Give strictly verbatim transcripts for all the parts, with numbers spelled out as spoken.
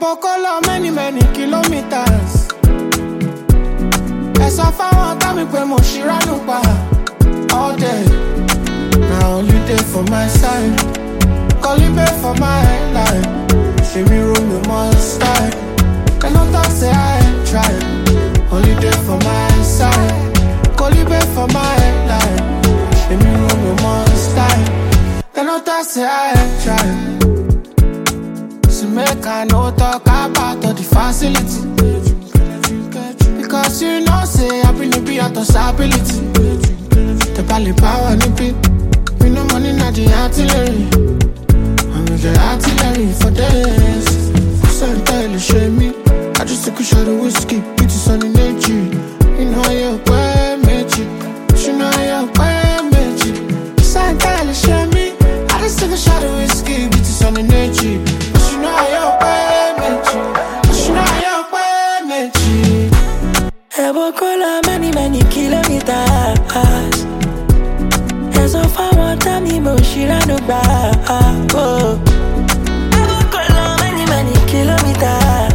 Pocola many many kilometers. As I found time we pay more shiranupa all day. Now only day for my side. Call it back for my life. She me room me must style. Cannot talk say I ain't trying. Only day for my side. Call it back for my life. She me room me must style. Cannot talk say I ain't trying. So make I no talk about all the facility. Because you know say I been be out of stability. The bally power nippy. We no money not the artillery. And we get artillery for days. So entirely shame me. I just took a shot of whiskey. It is on the nature. You know you're quite magic. You know you're quite magic. So entirely shame me. I just took a shot of whiskey. It is on the nature. You know you're quite magic. You know you're quite magic. Pocola many many kilometers. As of I want time me mo shirano ba. Oh, Pocola many many kilometers.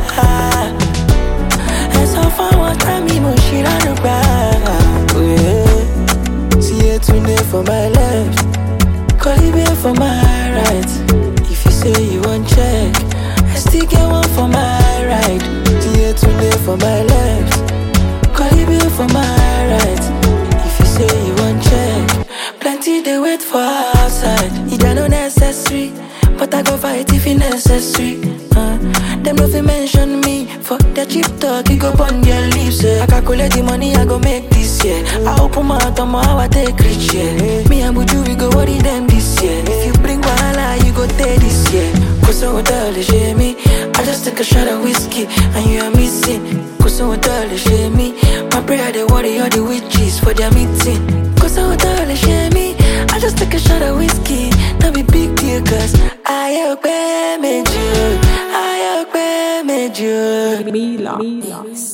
As of I want time me mo shirano ba. Oh yeah. See it today for my left, call it for my right. If you say you want check, I still get one for my right. See it today for my left, call it for my right. If you say you want check, plenty they wait for outside. It are no necessary, but I go fight if it necessary. Uh, them no fi mention me for the cheap talk. You go on their lips. Eh. I calculate the money I go make this year. I open my mouth on how I take rich. Yeah. Me and Buju we go worry them this year. If you bring wahala, you go take this year. Cause I would tell me, I just take a shot of whiskey and you are missing. Cause I would tell me, my prayer they worry all the witches for their meeting. Cause I would tell me, I just take a shot of whiskey, not be big deal. Cause I hope I made you, I hope I made you.